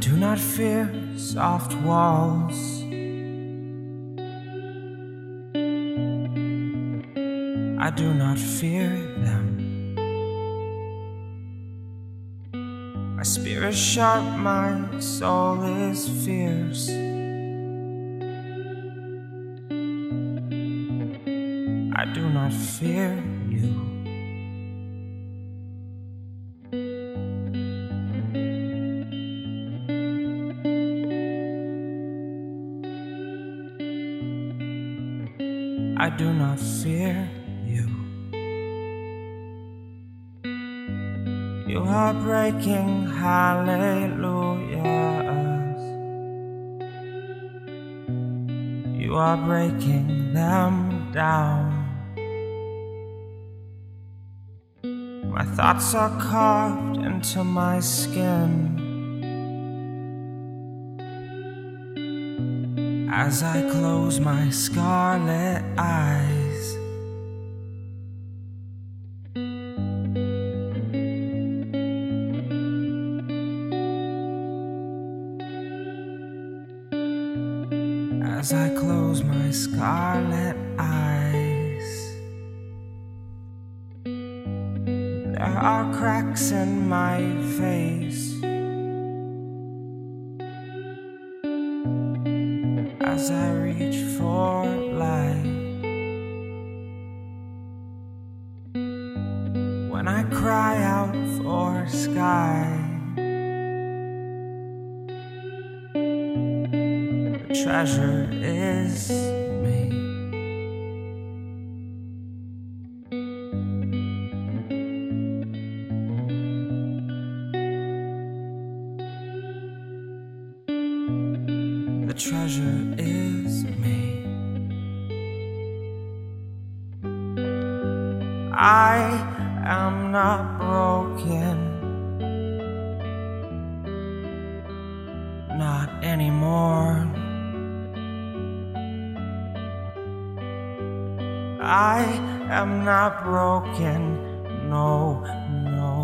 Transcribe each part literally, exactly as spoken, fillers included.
do not fear soft walls. I do not fear them. My spirit sharp, my soul is fierce. I do not fear you. I do not fear you. You are breaking hallelujahs. You are breaking them down. My thoughts are carved into my skin as I close my scarlet eyes. As I close my scarlet eyes, there are cracks in my face as I reach for light. When I cry out for sky, the treasure is me. The treasure is me. I am not broken, not anymore. I am not broken, no, no,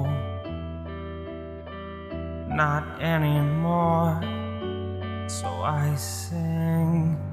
not anymore. So I sing.